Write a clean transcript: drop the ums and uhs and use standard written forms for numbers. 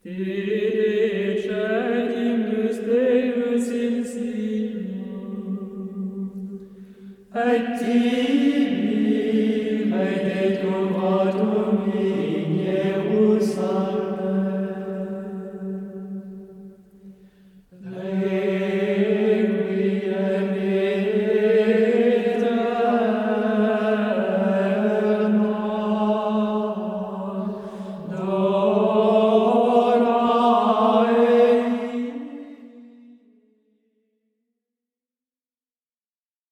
Dedicemus Deus in Sion, et tibi redetur vadum in Jerusalem.